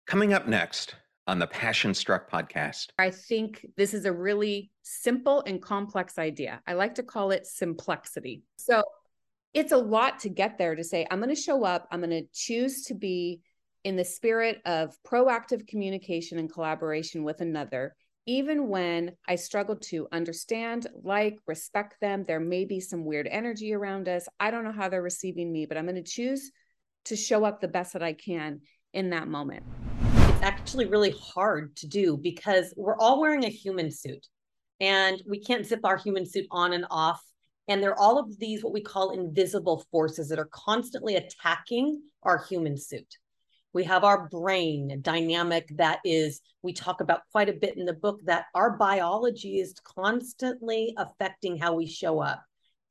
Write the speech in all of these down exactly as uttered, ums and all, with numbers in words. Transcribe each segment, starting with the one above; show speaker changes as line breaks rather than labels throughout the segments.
Coming up next on the Passion Struck podcast.
I think this is a really simple and complex idea. I like to call it simplexity. So it's a lot to get there to say, I'm going to show up, I'm going to choose to be in the spirit of proactive communication and collaboration with another, even when I struggle to understand, like, respect them. There may be some weird energy around us. I don't know how they're receiving me, but I'm going to choose to show up the best that I can in that moment.
It's actually really hard to do because we're all wearing a human suit and we can't zip our human suit on and off. And there are all of these, what we call invisible forces that are constantly attacking our human suit. We have our brain dynamic that is, we talk about quite a bit in the book, that our biology is constantly affecting how we show up.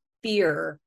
Fear,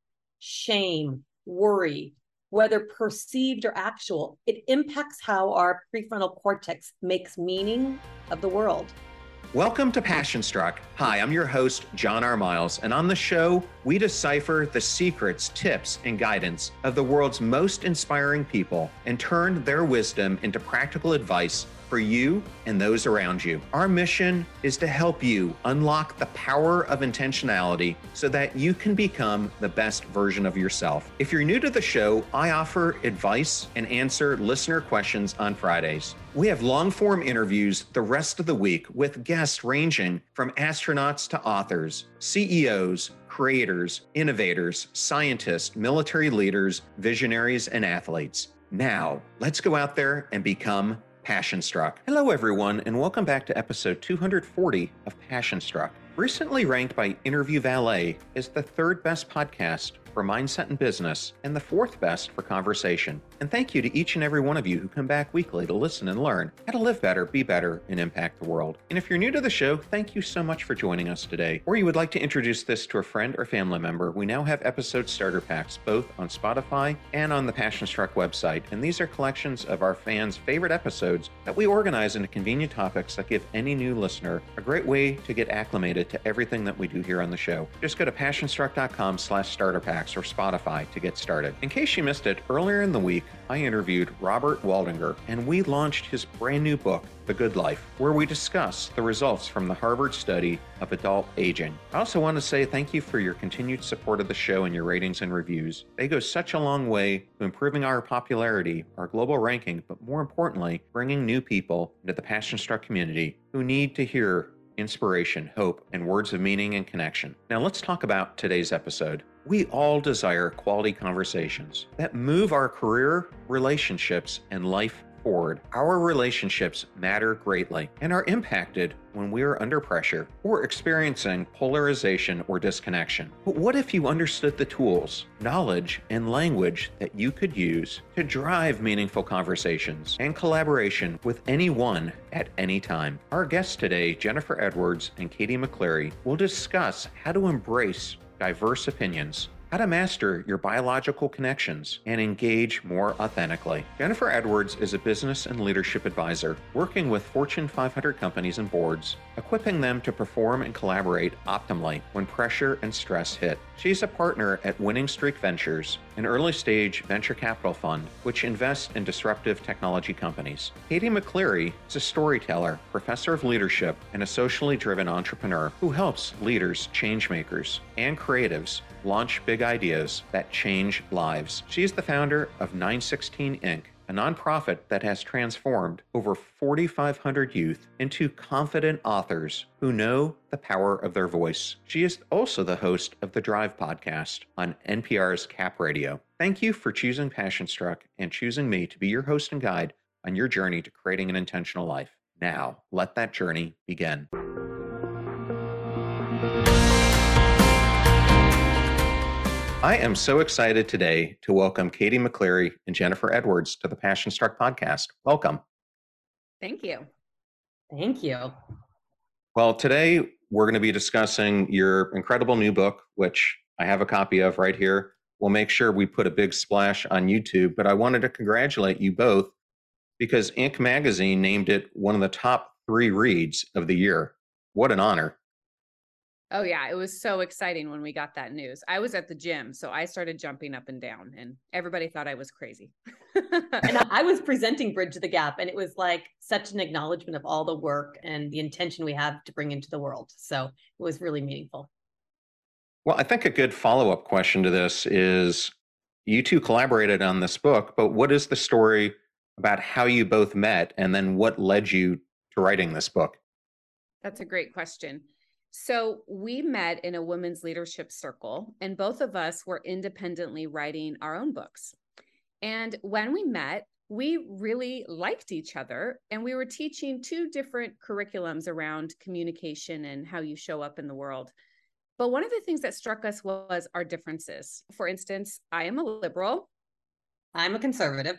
shame, worry, whether perceived or actual, it impacts how our prefrontal cortex makes meaning of the world.
Welcome to Passion Struck. Hi, I'm your host, John R. Miles, and on the show, we decipher the secrets, tips, and guidance of the world's most inspiring people and turn their wisdom into practical advice for you and those around you. Our mission is to help you unlock the power of intentionality so that you can become the best version of yourself. If you're new to the show, I offer advice and answer listener questions on Fridays. We have long-form interviews the rest of the week with guests ranging from astronauts to authors, C E Os, creators, innovators, scientists, military leaders, visionaries, and athletes. Now, let's go out there and become Passion Struck. Hello, everyone, and welcome back to episode two hundred forty of Passion Struck. Recently ranked by Interview Valet as the third best podcast for mindset and business and the fourth best for conversation. And thank you to each and every one of you who come back weekly to listen and learn how to live better, be better, and impact the world. And if you're new to the show, thank you so much for joining us today. Or you would like to introduce this to a friend or family member, we now have episode starter packs both on Spotify and on the Passion Struck website. And these are collections of our fans' favorite episodes that we organize into convenient topics that give any new listener a great way to get acclimated to everything that we do here on the show. Just go to passionstruck.com slash starter packs or Spotify to get started. In case you missed it, earlier in the week, I interviewed Robert Waldinger, and we launched his brand new book, The Good Life, where we discuss the results from the Harvard study of adult aging. I also want to say thank you for your continued support of the show and your ratings and reviews. They go such a long way to improving our popularity, our global ranking, but more importantly, bringing new people into the Passion Struck community who need to hear inspiration, hope, and words of meaning and connection. Now let's talk about today's episode. We all desire quality conversations that move our career, relationships, and life forward. Our relationships matter greatly and are impacted when we are under pressure or experiencing polarization or disconnection. But what if you understood the tools, knowledge, and language that you could use to drive meaningful conversations and collaboration with anyone at any time? Our guests today, Jennifer Edwards and Katie McCleary, will discuss how to embrace diverse opinions, how to master your biological connections, and engage more authentically. Jennifer Edwards is a business and leadership advisor working with Fortune five hundred companies and boards, equipping them to perform and collaborate optimally when pressure and stress hit. She's a partner at Winning Streak Ventures, an early-stage venture capital fund which invests in disruptive technology companies. Katie McCleary is a storyteller, professor of leadership, and a socially driven entrepreneur who helps leaders, changemakers, and creatives launch big ideas that change lives. She is the founder of nine sixteen Incorporated, a nonprofit that has transformed over forty-five hundred youth into confident authors who know the power of their voice. She is also the host of the Drive podcast on N P R's Cap Radio. Thank you for choosing Passion Struck and choosing me to be your host and guide on your journey to creating an intentional life. Now, let that journey begin. I am so excited today to welcome Katie McCleary and Jennifer Edwards to the Passion Struck podcast. Welcome.
Thank you.
Thank you.
Well, today we're going to be discussing your incredible new book, which I have a copy of right here. We'll make sure we put a big splash on YouTube, but I wanted to congratulate you both because Inc magazine named it one of the top three reads of the year. What an honor.
Oh yeah, it was so exciting when we got that news. I was at the gym, so I started jumping up and down and everybody thought I was crazy.
And I was presenting Bridge the Gap, and it was like such an acknowledgement of all the work and the intention we have to bring into the world. So it was really meaningful.
Well, I think a good follow-up question to this is you two collaborated on this book, but what is the story about how you both met and then what led you to writing this book?
That's a great question. So we met in a women's leadership circle, and both of us were independently writing our own books. And when we met, we really liked each other, and we were teaching two different curriculums around communication and how you show up in the world. But one of the things that struck us was our differences. For instance, I am a liberal.
I'm a conservative.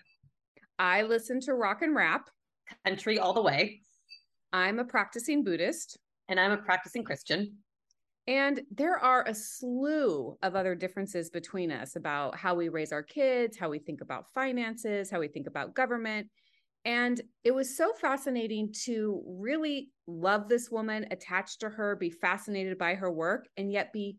I listen to rock and rap.
Country all the way.
I'm a practicing Buddhist.
And I'm a practicing Christian.
And there are a slew of other differences between us about how we raise our kids, how we think about finances, how we think about government. And it was so fascinating to really love this woman, attached to her, be fascinated by her work, and yet be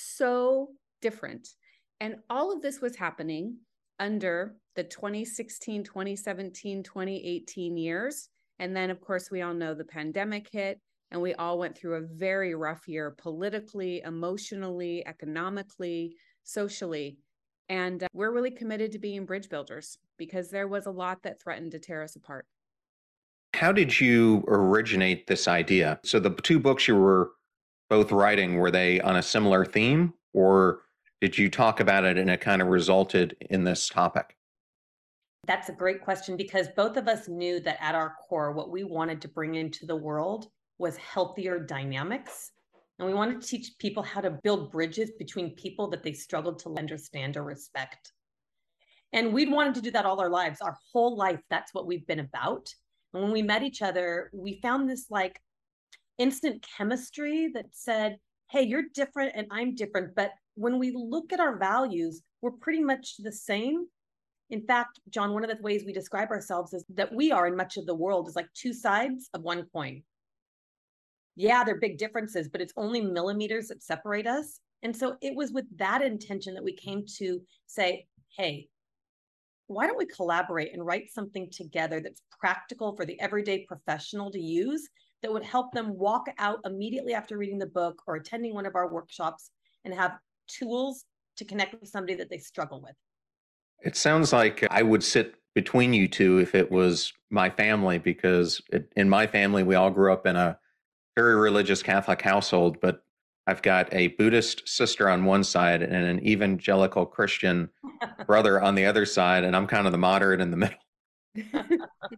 so different. And all of this was happening under the twenty sixteen, twenty seventeen, twenty eighteen years. And then, of course, we all know the pandemic hit. And we all went through a very rough year politically, emotionally, economically, socially. And uh, we're really committed to being bridge builders because there was a lot that threatened to tear us apart.
How did you originate this idea? So the two books you were both writing, were they on a similar theme, or did you talk about it and it kind of resulted in this topic?
That's a great question, because both of us knew that at our core, what we wanted to bring into the world was healthier dynamics. And we wanted to teach people how to build bridges between people that they struggled to understand or respect. And we'd wanted to do that all our lives, our whole life. That's what we've been about. And when we met each other, we found this like instant chemistry that said, hey, you're different and I'm different. But when we look at our values, we're pretty much the same. In fact, John, one of the ways we describe ourselves is that we are in much of the world is like two sides of one coin. Yeah, there are big differences, but it's only millimeters that separate us. And so it was with that intention that we came to say, hey, why don't we collaborate and write something together that's practical for the everyday professional to use, that would help them walk out immediately after reading the book or attending one of our workshops and have tools to connect with somebody that they struggle with.
It sounds like I would sit between you two if it was my family, because it, in my family, we all grew up in a very religious Catholic household, but I've got a Buddhist sister on one side and an evangelical Christian brother on the other side, and I'm kind of the moderate in the middle.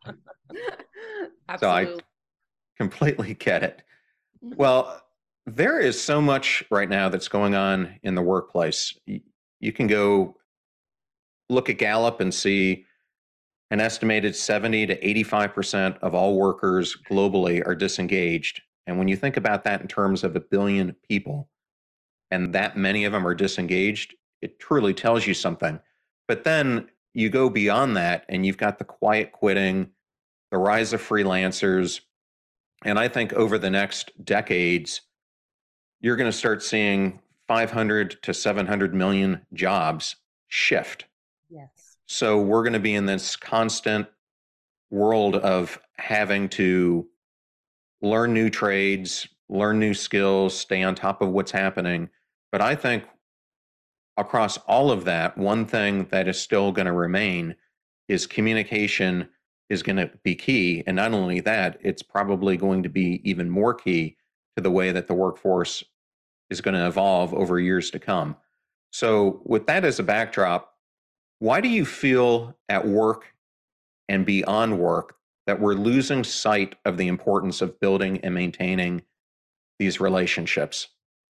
So I completely get it. Well, there is so much right now that's going on in the workplace. You can go look at Gallup and see an estimated seventy to eighty-five percent of all workers globally are disengaged. And when you think about that in terms of a billion people, and that many of them are disengaged, it truly tells you something. But then you go beyond that and you've got the quiet quitting, the rise of freelancers. And I think over the next decades, you're going to start seeing five hundred to seven hundred million jobs shift.
Yes.
So we're going to be in this constant world of having to learn new trades, learn new skills, stay on top of what's happening. But I think across all of that, one thing that is still going to remain is communication is going to be key. And not only that, it's probably going to be even more key to the way that the workforce is going to evolve over years to come. So with that as a backdrop, why do you feel at work and beyond work that we're losing sight of the importance of building and maintaining these relationships?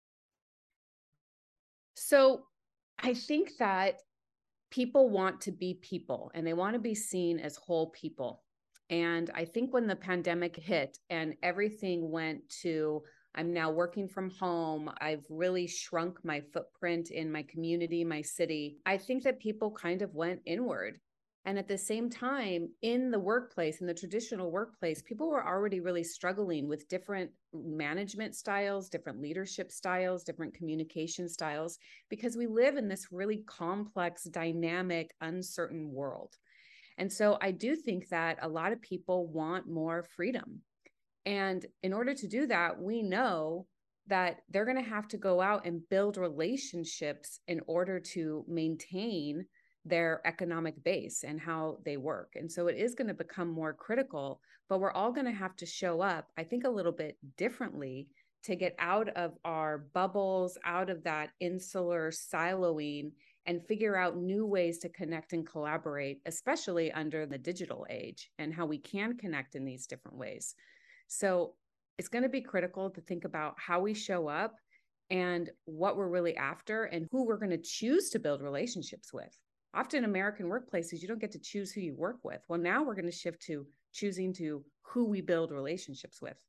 So I think that people want to be people and they want to be seen as whole people. And I think when the pandemic hit and everything went to, I'm now working from home, I've really shrunk my footprint in my community, my city, I think that people kind of went inward. And at the same time, in the workplace, in the traditional workplace, people were already really struggling with different management styles, different leadership styles, different communication styles, because we live in this really complex, dynamic, uncertain world. And so I do think that a lot of people want more freedom. And in order to do that, we know that they're going to have to go out and build relationships in order to maintain their economic base and how they work. And so it is going to become more critical, but we're all going to have to show up, I think, a little bit differently to get out of our bubbles, out of that insular siloing, and figure out new ways to connect and collaborate, especially under the digital age, and how we can connect in these different ways. So it's going to be critical to think about how we show up and what we're really after and who we're going to choose to build relationships with. Often in American workplaces, you don't get to choose who you work with. Well, now we're going to shift to choosing to who we build relationships with.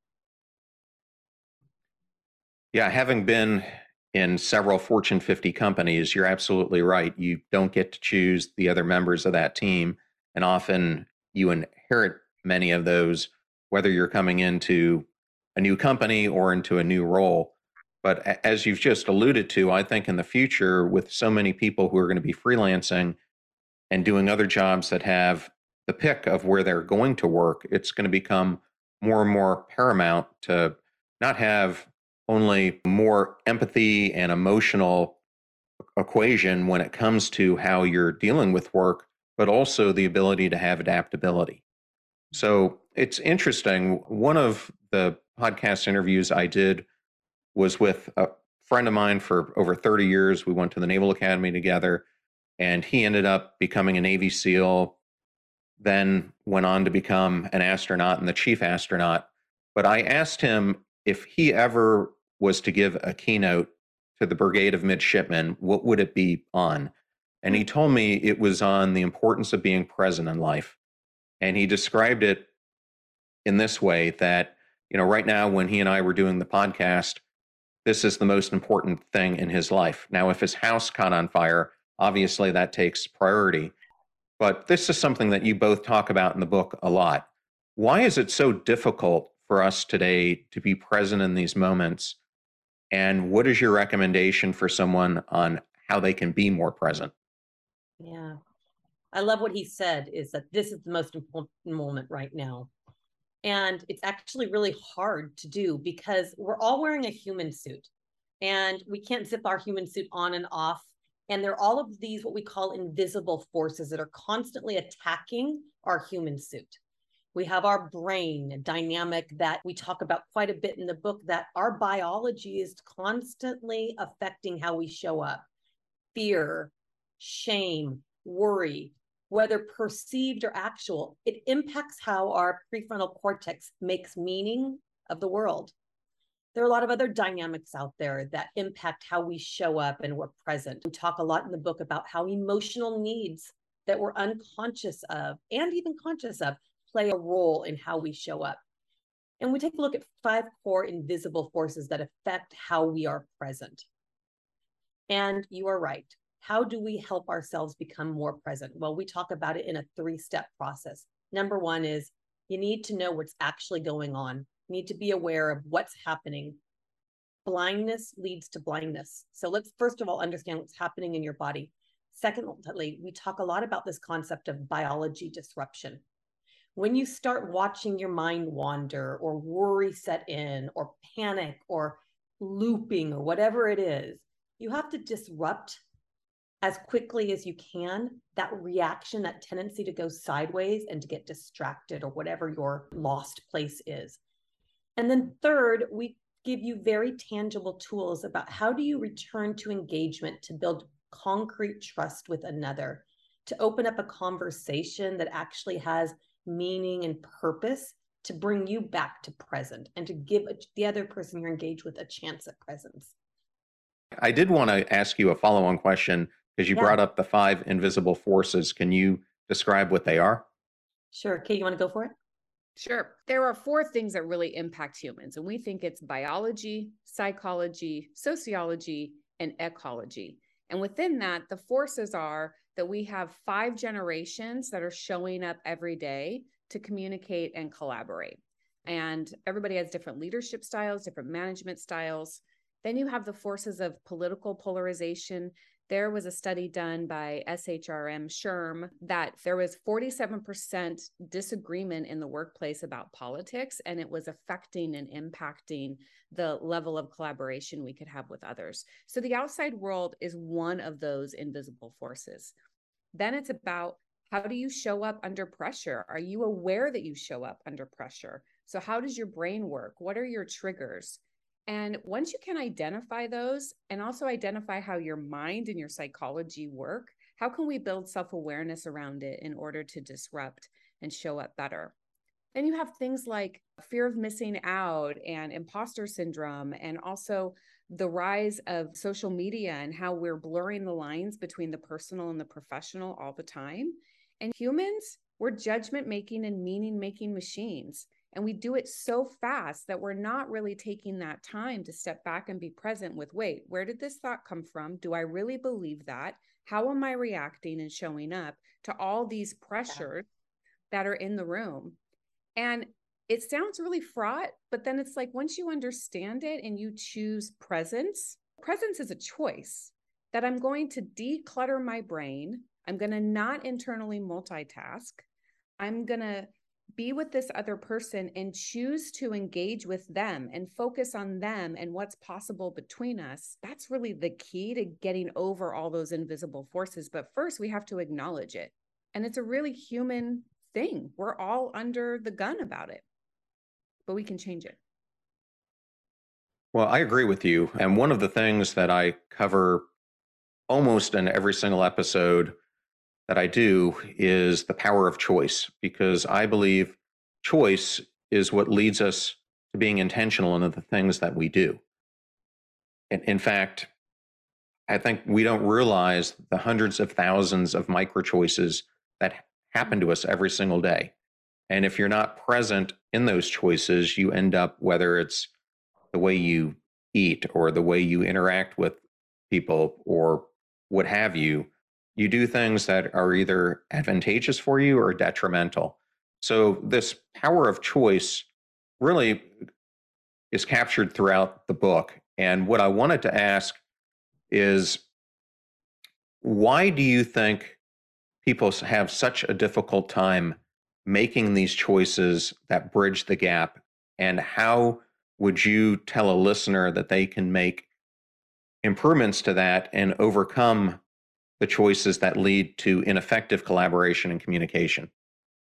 Yeah, having been in several Fortune fifty companies, you're absolutely right. You don't get to choose the other members of that team. And often you inherit many of those, whether you're coming into a new company or into a new role. But as you've just alluded to, I think in the future, with so many people who are going to be freelancing and doing other jobs that have the pick of where they're going to work, it's going to become more and more paramount to not have only more empathy and emotional equation when it comes to how you're dealing with work, but also the ability to have adaptability. So it's interesting. One of the podcast interviews I did was with a friend of mine for over thirty years. We went to the Naval Academy together, and he ended up becoming a Navy SEAL, then went on to become an astronaut and the chief astronaut. But I asked him if he ever was to give a keynote to the Brigade of Midshipmen, what would it be on? And he told me it was on the importance of being present in life. And he described it in this way that, you know, right now when he and I were doing the podcast, this is the most important thing in his life. Now, if his house caught on fire, obviously that takes priority. But this is something that you both talk about in the book a lot. Why is it so difficult for us today to be present in these moments? And what is your recommendation for someone on how they can be more present?
Yeah, I love what he said, is that this is the most important moment right now. And it's actually really hard to do because we're all wearing a human suit and we can't zip our human suit on and off. And there are all of these, what we call invisible forces that are constantly attacking our human suit. We have our brain dynamic that we talk about quite a bit in the book, that our biology is constantly affecting how we show up. Fear, shame, worry, whether perceived or actual, it impacts how our prefrontal cortex makes meaning of the world. There are a lot of other dynamics out there that impact how we show up and we're present. We talk a lot in the book about how emotional needs that we're unconscious of and even conscious of play a role in how we show up. And we take a look at five core invisible forces that affect how we are present. And you are right. How do we help ourselves become more present? Well, we talk about it in a three-step process. Number one is you need to know what's actually going on. You need to be aware of what's happening. Blindness leads to blindness. So let's first of all understand what's happening in your body. Secondly, we talk a lot about this concept of biology disruption. When you start watching your mind wander or worry set in or panic or looping or whatever it is, you have to disrupt as quickly as you can that reaction, that tendency to go sideways and to get distracted or whatever your lost place is. And then third, we give you very tangible tools about how do you return to engagement to build concrete trust with another, to open up a conversation that actually has meaning and purpose, to bring you back to present and to give the other person you're engaged with a chance at presence.
I did want to ask you a follow-on question because you
Yeah.
brought up the five invisible forces. Can you describe what they are?
Sure. Kate, you want to go for it?
Sure. There are four things that really impact humans, and we think it's biology, psychology, sociology, and ecology. And within that, the forces are the that we have five generations that are showing up every day to communicate and collaborate. And everybody has different leadership styles, different management styles. Then you have the forces of political polarization. There was a study done by S H R M SHRM that there was forty-seven percent disagreement in the workplace about politics, and it was affecting and impacting the level of collaboration we could have with others. So the outside world is one of those invisible forces. Then it's about, how do you show up under pressure? Are you aware that you show up under pressure? So how does your brain work? What are your triggers? And once you can identify those and also identify how your mind and your psychology work, how can we build self-awareness around it in order to disrupt and show up better? Then you have things like fear of missing out and imposter syndrome, and also the rise of social media and how we're blurring the lines between the personal and the professional all the time. And humans, we're judgment-making and meaning-making machines. And we do it so fast that we're not really taking that time to step back and be present with, wait, where did this thought come from? Do I really believe that? How am I reacting and showing up to all these pressures that are in the room? And it sounds really fraught, but then it's like, once you understand it and you choose presence, presence is a choice that I'm going to declutter my brain. I'm going to not internally multitask. I'm going to be with this other person and choose to engage with them and focus on them and what's possible between us. That's really the key to getting over all those invisible forces. But first, we have to acknowledge it. And it's a really human thing. We're all under the gun about it, but we can change it.
Well, I agree with you. And one of the things that I cover almost in every single episode that I do is the power of choice, because I believe choice is what leads us to being intentional in the things that we do. And in fact, I think we don't realize the hundreds of thousands of micro choices that happen to us every single day. And if you're not present in those choices, you end up, whether it's the way you eat or the way you interact with people or what have you, you do things that are either advantageous for you or detrimental. So this power of choice really is captured throughout the book. And what I wanted to ask is, why do you think people have such a difficult time making these choices that bridge the gap? And how would you tell a listener that they can make improvements to that and overcome the choices that lead to ineffective collaboration and communication?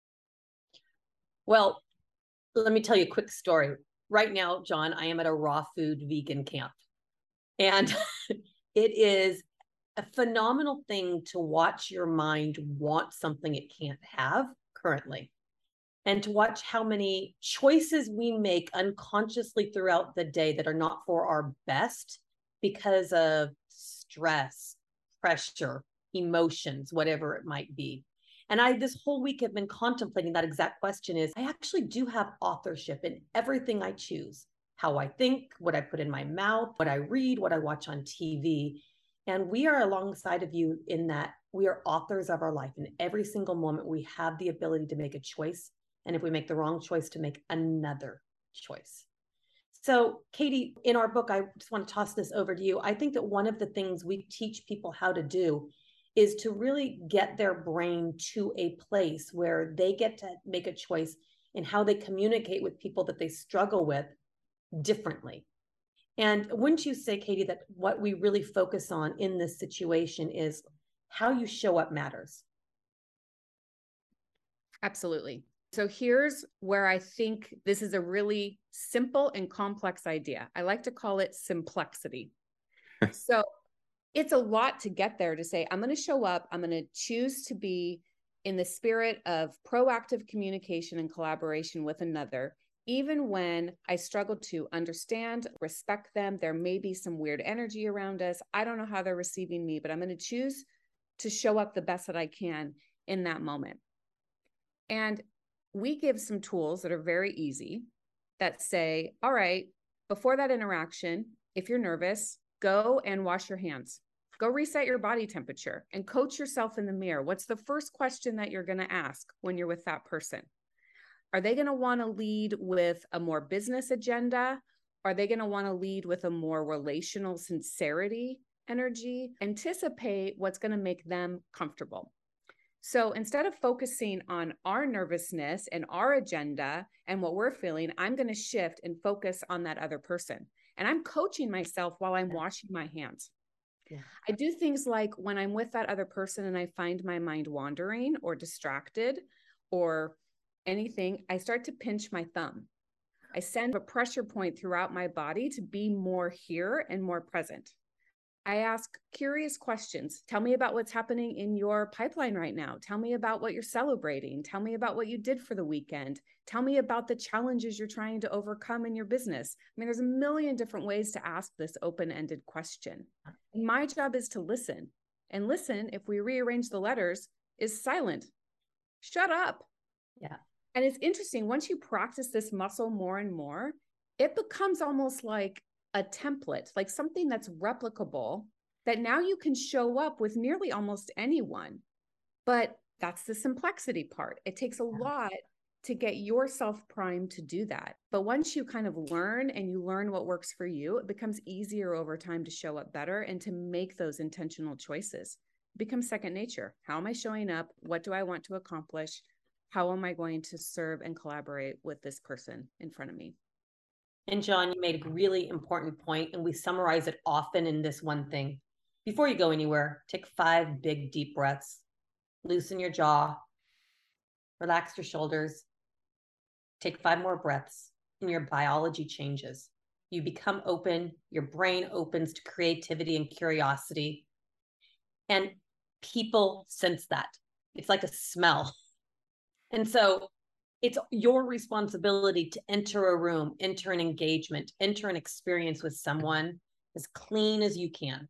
Well, let me tell you a quick story. Right now, John, I am at a raw food vegan camp. And it is a phenomenal thing to watch your mind want something it can't have currently. And to watch how many choices we make unconsciously throughout the day that are not for our best because of stress, pressure, emotions, whatever it might be. And I, this whole week, have been contemplating that exact question. Is I actually do have authorship in everything I choose, how I think, what I put in my mouth, what I read, what I watch on T V. And we are alongside of you in that we are authors of our life. In every single moment, we have the ability to make a choice. And if we make the wrong choice, to make another choice. So, Katie, in our book, I just want to toss this over to you. I think that one of the things we teach people how to do is to really get their brain to a place where they get to make a choice in how they communicate with people that they struggle with differently. And wouldn't you say, Katie, that what we really focus on in this situation is how you show up matters?
Absolutely. So here's where I think this is a really simple and complex idea. I like to call it simplexity. So it's a lot to get there to say, I'm going to show up, I'm going to choose to be in the spirit of proactive communication and collaboration with another, even when I struggle to understand, respect them. There may be some weird energy around us. I don't know how they're receiving me, but I'm going to choose to show up the best that I can in that moment. And we give some tools that are very easy that say, all right, before that interaction, if you're nervous, go and wash your hands. Go reset your body temperature and coach yourself in the mirror. What's the first question that you're going to ask when you're with that person? Are they going to want to lead with a more business agenda? Are they going to want to lead with a more relational sincerity energy? Anticipate what's going to make them comfortable. So instead of focusing on our nervousness and our agenda and what we're feeling, I'm going to shift and focus on that other person. And I'm coaching myself while I'm washing my hands. Yeah. I do things like when I'm with that other person and I find my mind wandering or distracted or anything, I start to pinch my thumb. I send a pressure point throughout my body to be more here and more present. I ask curious questions. Tell me about what's happening in your pipeline right now. Tell me about what you're celebrating. Tell me about what you did for the weekend. Tell me about the challenges you're trying to overcome in your business. I mean, there's a million different ways to ask this open-ended question. And my job is to listen. And listen, if we rearrange the letters, is silent. Shut up.
Yeah.
And it's interesting, once you practice this muscle more and more, it becomes almost like a template, like something that's replicable, that now you can show up with nearly almost anyone. But that's the complexity part. It takes a lot to get yourself primed to do that. But once you kind of learn and you learn what works for you, it becomes easier over time to show up better and to make those intentional choices. It becomes second nature. How am I showing up? What do I want to accomplish? How am I going to serve and collaborate with this person in front of me?
And John, you made a really important point, and we summarize it often in this one thing. Before you go anywhere, take five big, deep breaths. Loosen your jaw. Relax your shoulders. Take five more breaths, and your biology changes. You become open. Your brain opens to creativity and curiosity. And people sense that. It's like a smell. And so it's your responsibility to enter a room, enter an engagement, enter an experience with someone as clean as you can.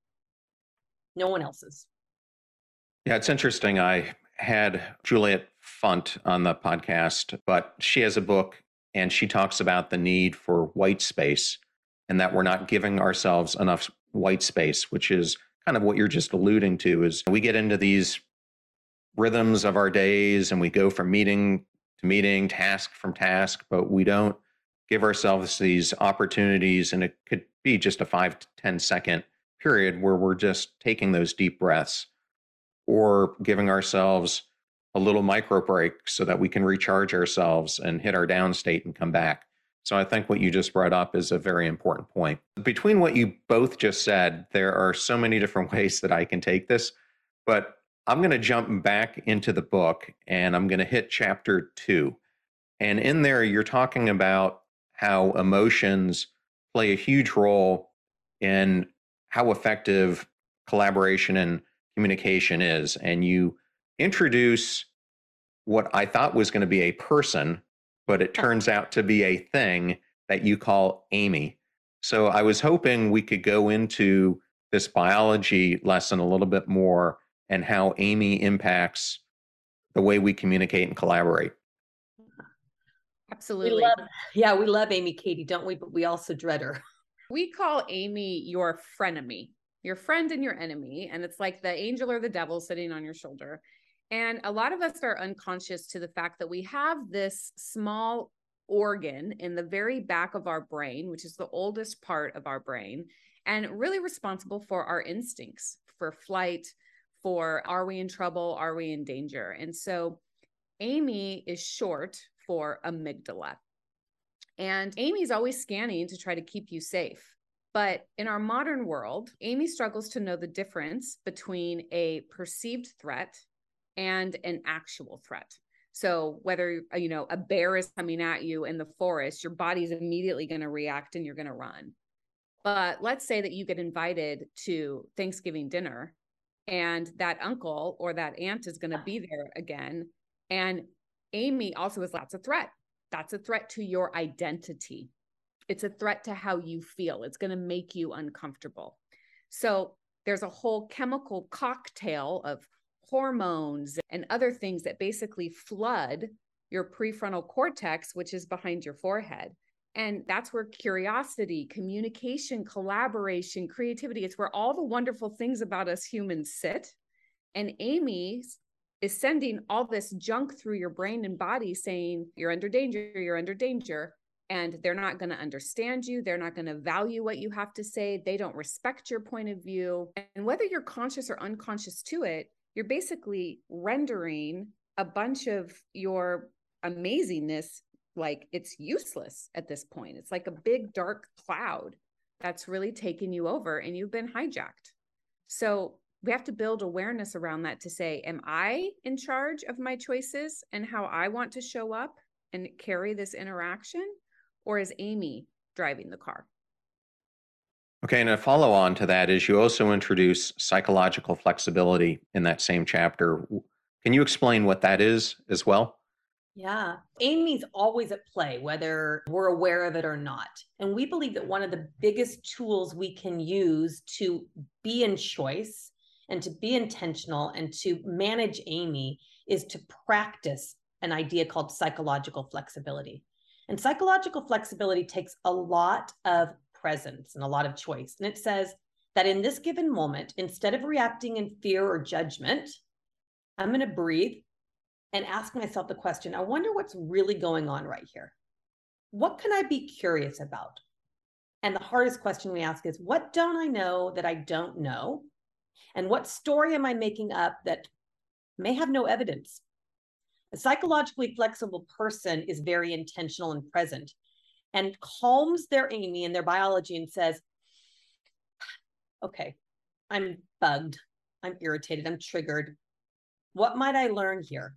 No one else's.
Yeah, it's interesting. I had Juliet Funt on the podcast, but she has a book and she talks about the need for white space and that we're not giving ourselves enough white space, which is kind of what you're just alluding to. Is we get into these rhythms of our days and we go from meeting to meeting, task from task, but we don't give ourselves these opportunities. And it could be just a five to ten second period where we're just taking those deep breaths or giving ourselves a little micro break so that we can recharge ourselves and hit our down state and come back. So I think what you just brought up is a very important point. Between what you both just said, there are so many different ways that I can take this, but I'm going to jump back into the book and I'm going to hit chapter two. And in there, you're talking about how emotions play a huge role in how effective collaboration and communication is. And you introduce what I thought was going to be a person, but it turns out to be a thing that you call Amy. So I was hoping we could go into this biology lesson a little bit more and how Amy impacts the way we communicate and collaborate.
Absolutely.
We love, yeah, we love Amy Cady, don't we? But we also dread her.
We call Amy your frenemy, your friend and your enemy. And it's like the angel or the devil sitting on your shoulder. And a lot of us are unconscious to the fact that we have this small organ in the very back of our brain, which is the oldest part of our brain, and really responsible for our instincts, for flight, for are we in trouble, are we in danger? And so Amy is short for amygdala. And Amy's always scanning to try to keep you safe. But in our modern world, Amy struggles to know the difference between a perceived threat and an actual threat. So whether, you know, a bear is coming at you in the forest, your body's immediately going to react and you're going to run. But let's say that you get invited to Thanksgiving dinner and that uncle or that aunt is going to be there again. And Amy also is, that's a threat. That's a threat to your identity. It's a threat to how you feel. It's going to make you uncomfortable. So there's a whole chemical cocktail of hormones and other things that basically flood your prefrontal cortex, which is behind your forehead. And that's where curiosity, communication, collaboration, creativity, it's where all the wonderful things about us humans sit. And Amy is sending all this junk through your brain and body saying, you're under danger, you're under danger. And they're not going to understand you. They're not going to value what you have to say. They don't respect your point of view. And whether you're conscious or unconscious to it, you're basically rendering a bunch of your amazingness like it's useless at this point. It's like a big dark cloud that's really taken you over and you've been hijacked. So we have to build awareness around that to say, am I in charge of my choices and how I want to show up and carry this interaction? Or is Amy driving the car?
Okay, and a follow on to that is you also introduce psychological flexibility in that same chapter. Can you explain what that is as well?
Yeah, Amy's always at play, whether we're aware of it or not. And we believe that one of the biggest tools we can use to be in choice and to be intentional and to manage Amy is to practice an idea called psychological flexibility. And psychological flexibility takes a lot of presence and a lot of choice. And it says that in this given moment, instead of reacting in fear or judgment, I'm going to breathe and ask myself the question, I wonder what's really going on right here. What can I be curious about? And the hardest question we ask is, what don't I know that I don't know? And what story am I making up that may have no evidence? A psychologically flexible person is very intentional and present and calms their Amy and their biology and says, okay, I'm bugged, I'm irritated, I'm triggered. What might I learn here?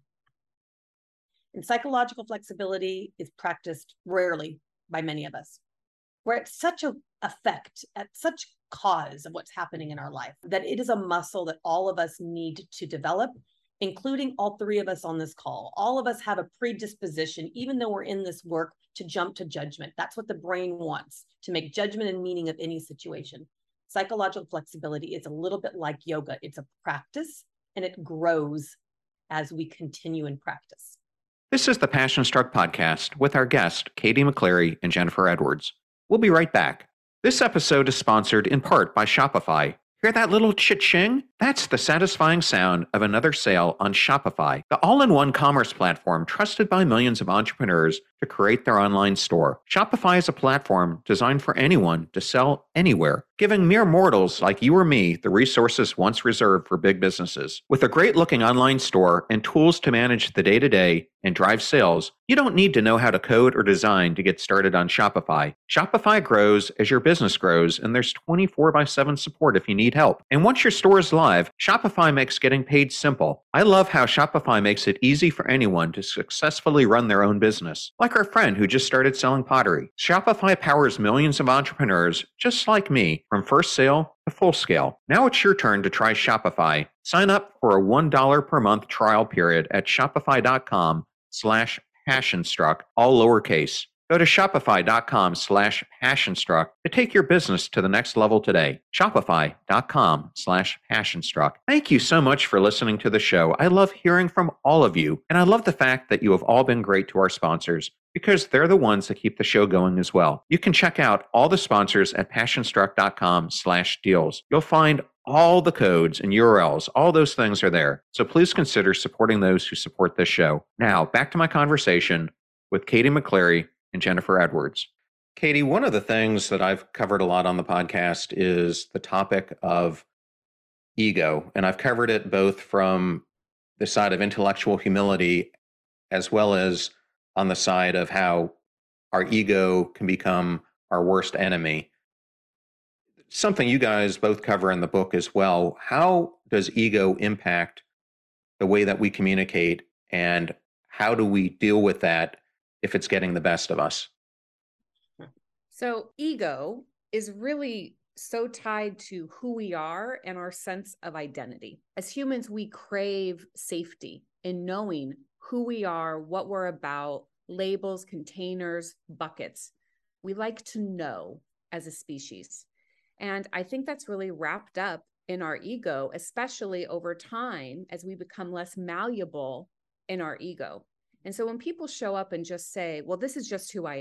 And psychological flexibility is practiced rarely by many of us. We're at such a effect, at such cause of what's happening in our life, that it is a muscle that all of us need to develop, including all three of us on this call. All of us have a predisposition, even though we're in this work, to jump to judgment. That's what the brain wants, to make judgment and meaning of any situation. Psychological flexibility is a little bit like yoga. It's a practice and it grows as we continue in practice.
This is the Passion Struck Podcast with our guests, Katie McCleary and Jennifer Edwards. We'll be right back. This episode is sponsored in part by Shopify. Hear that little cha-ching? That's the satisfying sound of another sale on Shopify, the all-in-one commerce platform trusted by millions of entrepreneurs to create their online store. Shopify is a platform designed for anyone to sell anywhere, giving mere mortals like you or me the resources once reserved for big businesses. With a great-looking online store and tools to manage the day-to-day and drive sales, you don't need to know how to code or design to get started on Shopify. Shopify grows as your business grows, and there's twenty-four by seven support if you need help. And once your store is live, Shopify makes getting paid simple. I love how Shopify makes it easy for anyone to successfully run their own business. Like our friend who just started selling pottery. Shopify powers millions of entrepreneurs just like me from first sale to full scale. Now it's your turn to try Shopify. Sign up for a one dollar per month trial period at shopify.com slash passionstruck, all lowercase. Go to shopify.com slash passionstruck to take your business to the next level today. Shopify.com slash passionstruck. Thank you so much for listening to the show. I love hearing from all of you, and I love the fact that you have all been great to our sponsors, because they're the ones that keep the show going as well. You can check out all the sponsors at passionstruck.com slash deals. You'll find all the codes and U R Ls, all those things are there. So please consider supporting those who support this show. Now, back to my conversation with Katie McCleary and Jennifer Edwards. Katie, one of the things that I've covered a lot on the podcast is the topic of ego. And I've covered it both from the side of intellectual humility as well as on the side of how our ego can become our worst enemy. Something you guys both cover in the book as well. How does ego impact the way that we communicate, and how do we deal with that if it's getting the best of us?
So ego is really so tied to who we are and our sense of identity. As humans, we crave safety in knowing who we are, what we're about, labels, containers, buckets. We like to know as a species. And I think that's really wrapped up in our ego, especially over time as we become less malleable in our ego. And so when people show up and just say, well, this is just who I am,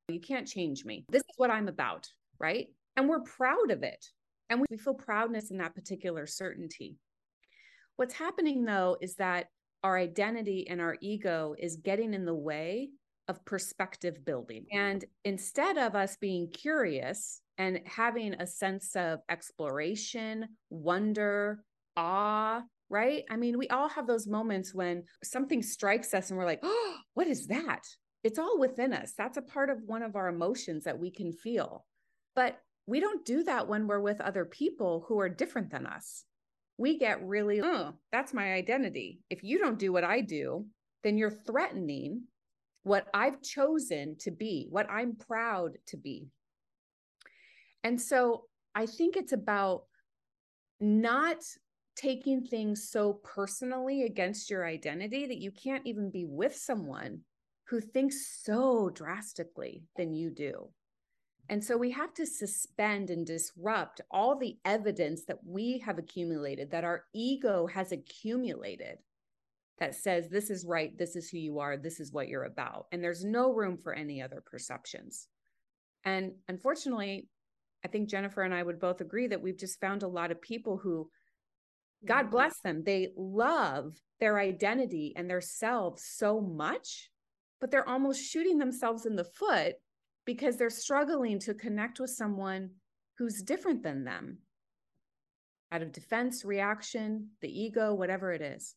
You can't change me. This is what I'm about, right? And we're proud of it. And we feel proudness in that particular certainty. What's happening, though, is that our identity and our ego is getting in the way of perspective building. And instead of us being curious and having a sense of exploration, wonder, awe, right? I mean, we all have those moments when something strikes us and we're like, oh, what is that? It's all within us. That's a part of one of our emotions that we can feel. But we don't do that when we're with other people who are different than us. We get really, oh, that's my identity. If you don't do what I do, then you're threatening what I've chosen to be, what I'm proud to be. And so I think it's about not taking things so personally against your identity that you can't even be with someone who thinks so drastically than you do. And so we have to suspend and disrupt all the evidence that we have accumulated, that our ego has accumulated, that says this is right, this is who you are, this is what you're about. And there's no room for any other perceptions. And unfortunately, I think Jennifer and I would both agree that we've just found a lot of people who, God bless them, they love their identity and their selves so much, but they're almost shooting themselves in the foot because they're struggling to connect with someone who's different than them out of defense, reaction, the ego, whatever it is.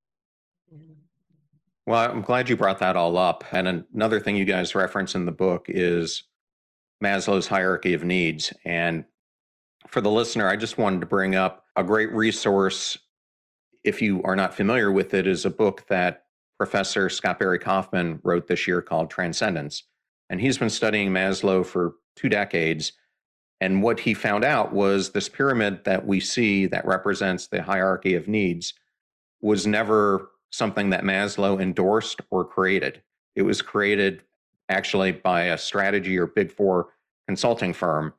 Well, I'm glad you brought that all up. And another thing you guys reference in the book is Maslow's hierarchy of needs. And for the listener, I just wanted to bring up a great resource. If you are not familiar with it, is a book that Professor Scott Barry Kaufman wrote this year called Transcendence. And he's been studying Maslow for two decades. And what he found out was this pyramid that we see that represents the hierarchy of needs was never something that Maslow endorsed or created. It was created actually by a strategy or Big Four consulting firm.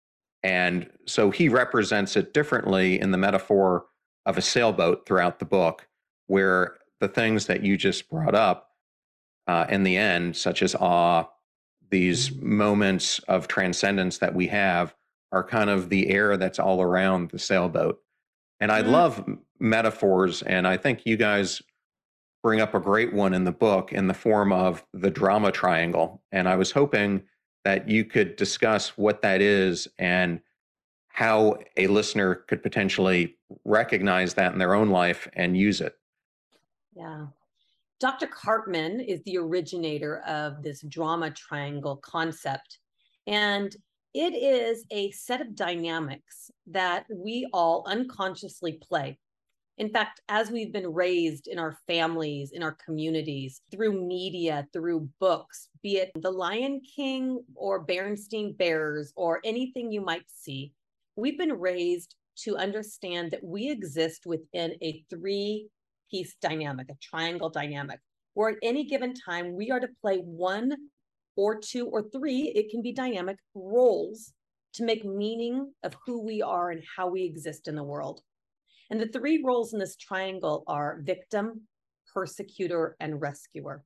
And so he represents it differently in the metaphor of a sailboat throughout the book, where the things that you just brought up uh, in the end, such as awe, these moments of transcendence that we have, are kind of the air that's all around the sailboat. And I mm. love metaphors, and I think you guys bring up a great one in the book in the form of the drama triangle. And I was hoping that you could discuss what that is and how a listener could potentially recognize that in their own life and use it.
Yeah. Doctor Cartman is the originator of this drama triangle concept. And it is a set of dynamics that we all unconsciously play. In fact, as we've been raised in our families, in our communities, through media, through books, be it The Lion King or Berenstain Bears or anything you might see, we've been raised to understand that we exist within a three-piece dynamic, a triangle dynamic, where at any given time, we are to play one or two or three, it can be dynamic, roles to make meaning of who we are and how we exist in the world. And the three roles in this triangle are victim, persecutor, and rescuer.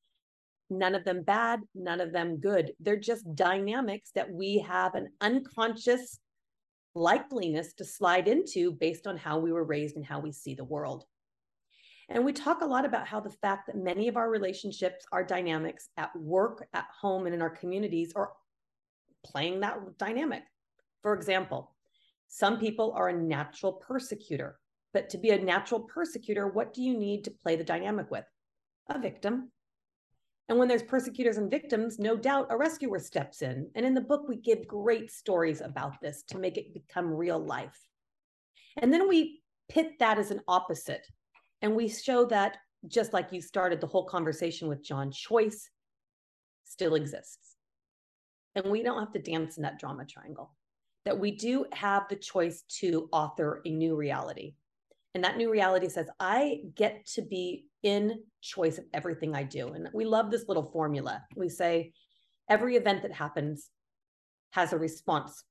None of them bad, none of them good. They're just dynamics that we have an unconscious likeliness to slide into based on how we were raised and how we see the world. And we talk a lot about how the fact that many of our relationships, our dynamics at work, at home, and in our communities are playing that dynamic. For example, some people are a natural persecutor, but to be a natural persecutor, what do you need to play the dynamic with? A victim. And when there's persecutors and victims, no doubt a rescuer steps in. And in the book, we give great stories about this to make it become real life. And then we pit that as an opposite. And we show that, just like you started the whole conversation with John, choice still exists. And we don't have to dance in that drama triangle. That we do have the choice to author a new reality. And that new reality says, I get to be in choice of everything I do. And we love this little formula. We say, every event that happens has a response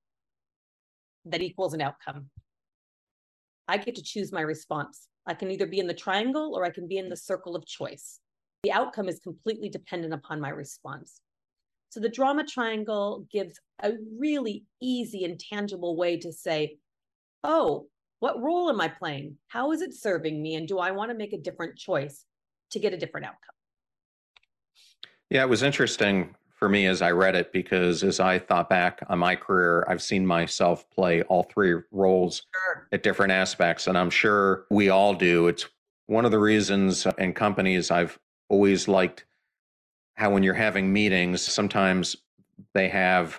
that equals an outcome. I get to choose my response. I can either be in the triangle or I can be in the circle of choice. The outcome is completely dependent upon my response. So the drama triangle gives a really easy and tangible way to say, oh, what role am I playing? How is it serving me? And do I want to make a different choice to get a different outcome?
Yeah, it was interesting for me as I read it, because as I thought back on my career, I've seen myself play all three roles
Sure.
at different aspects. And I'm sure we all do. It's one of the reasons in companies I've always liked how when you're having meetings, sometimes they have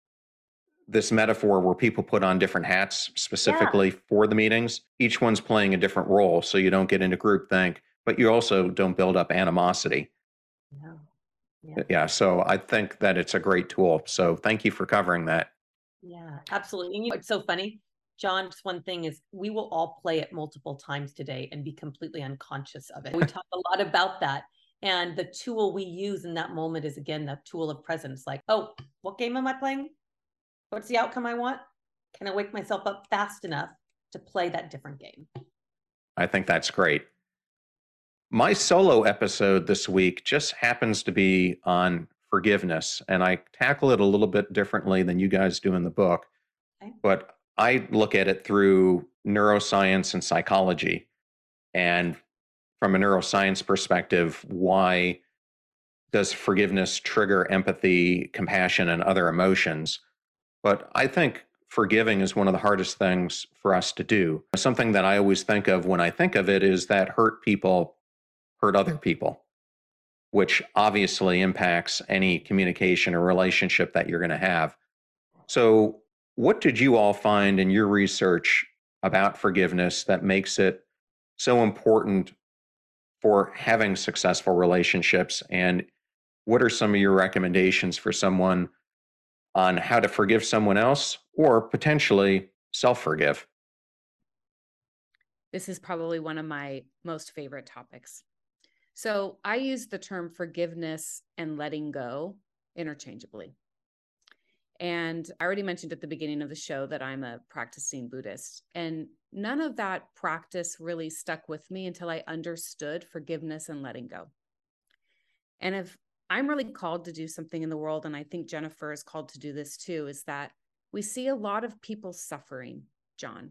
this metaphor where people put on different hats specifically yeah. for the meetings. Each one's playing a different role, so you don't get into groupthink, but you also don't build up animosity.
No. Yeah.
yeah, so I think that it's a great tool. So thank you for covering that.
Yeah, absolutely. And you know, it's so funny, John, just one thing is we will all play it multiple times today and be completely unconscious of it. We talk a lot about that. And the tool we use in that moment is, again, the tool of presence. Like, oh, what game am I playing? What's the outcome I want? Can I wake myself up fast enough to play that different game?
I think that's great. My solo episode this week just happens to be on forgiveness, and I tackle it a little bit differently than you guys do in the book. Okay. But I look at it through neuroscience and psychology. And from a neuroscience perspective, why does forgiveness trigger empathy, compassion, and other emotions? But I think forgiving is one of the hardest things for us to do. Something that I always think of when I think of it is that hurt people hurt other people, which obviously impacts any communication or relationship that you're going to have. So what did you all find in your research about forgiveness that makes it so important for having successful relationships? And what are some of your recommendations for someone on how to forgive someone else or potentially self-forgive?
This is probably one of my most favorite topics. So I use the term forgiveness and letting go interchangeably. And I already mentioned at the beginning of the show that I'm a practicing Buddhist, and none of that practice really stuck with me until I understood forgiveness and letting go. And if I'm really called to do something in the world, and I think Jennifer is called to do this too, is that we see a lot of people suffering, John.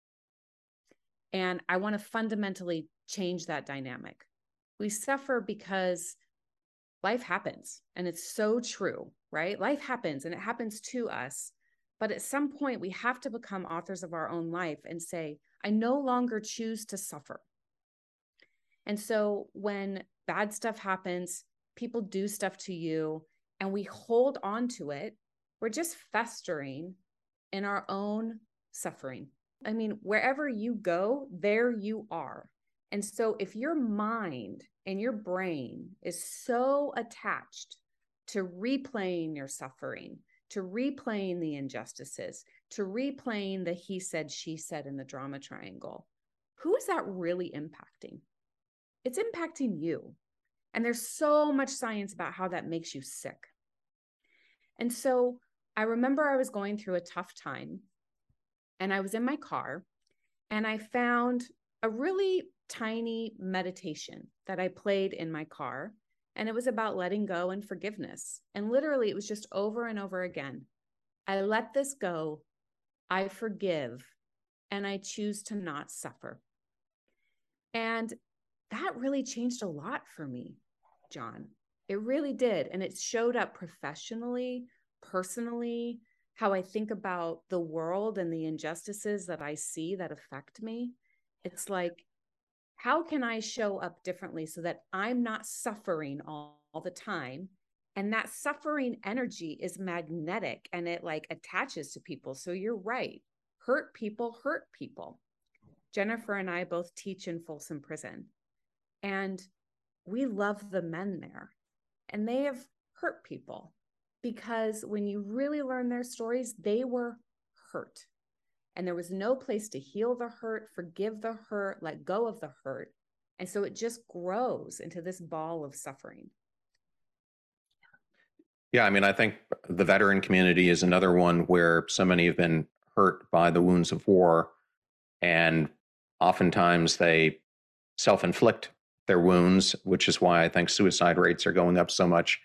And I want to fundamentally change that dynamic. We suffer because life happens, and it's so true, right? Life happens and it happens to us. But at some point, we have to become authors of our own life and say, I no longer choose to suffer. And so when bad stuff happens, people do stuff to you, and we hold on to it, we're just festering in our own suffering. I mean, wherever you go, there you are. And so if your mind and your brain is so attached to replaying your suffering, to replaying the injustices, to replaying the he said, she said in the drama triangle, who is that really impacting? It's impacting you. And there's so much science about how that makes you sick. And so I remember I was going through a tough time, and I was in my car, and I found a really tiny meditation that I played in my car. And it was about letting go and forgiveness. And literally, it was just over and over again. I let this go. I forgive. And I choose to not suffer. And that really changed a lot for me, John. It really did. And it showed up professionally, personally, how I think about the world and the injustices that I see that affect me. It's like, how can I show up differently so that I'm not suffering all, all the time? And that suffering energy is magnetic, and it like attaches to people. So you're right. Hurt people hurt people. Jennifer and I both teach in Folsom Prison, and we love the men there, and they have hurt people because when you really learn their stories, they were hurt. And there was no place to heal the hurt, forgive the hurt, let go of the hurt. And so it just grows into this ball of suffering.
Yeah, I mean, I think the veteran community is another one where so many have been hurt by the wounds of war. And oftentimes they self-inflict their wounds, which is why I think suicide rates are going up so much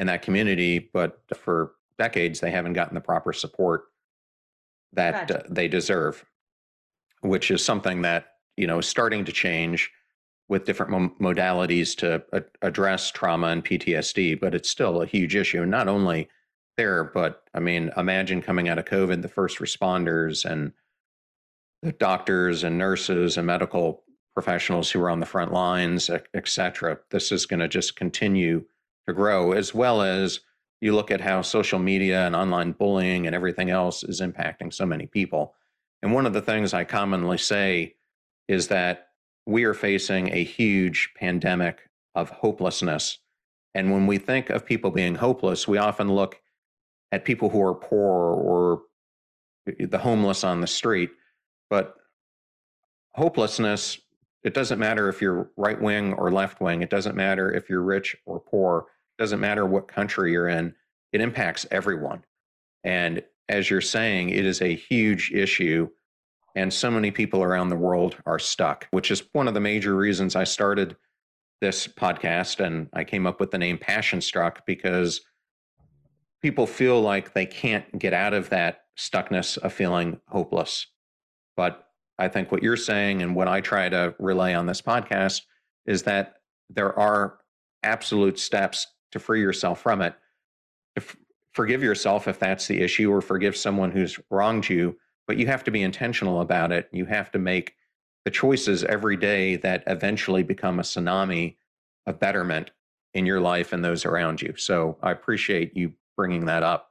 in that community, but for decades, they haven't gotten the proper support that uh, they deserve, which is something that, you know, is starting to change with different mo- modalities to a- address trauma and P T S D, but it's still a huge issue. Not only there, but I mean, imagine coming out of COVID, the first responders and the doctors and nurses and medical professionals who are on the front lines, et cetera. This is going to just continue to grow, as well as you look at how social media and online bullying and everything else is impacting so many people. And one of the things I commonly say is that we are facing a huge pandemic of hopelessness. And when we think of people being hopeless, we often look at people who are poor or the homeless on the street. But hopelessness, it doesn't matter if you're right wing or left wing. It doesn't matter if you're rich or poor. It doesn't matter what country you're in. It impacts everyone. And as you're saying, it is a huge issue. And so many people around the world are stuck, which is one of the major reasons I started this podcast. And I came up with the name Passion Struck, because people feel like they can't get out of that stuckness of feeling hopeless. But I think what you're saying and what I try to relay on this podcast is that there are absolute steps to free yourself from it. To f- forgive yourself if that's the issue, or forgive someone who's wronged you, but you have to be intentional about it. You have to make the choices every day that eventually become a tsunami of betterment in your life and those around you. So I appreciate you bringing that up.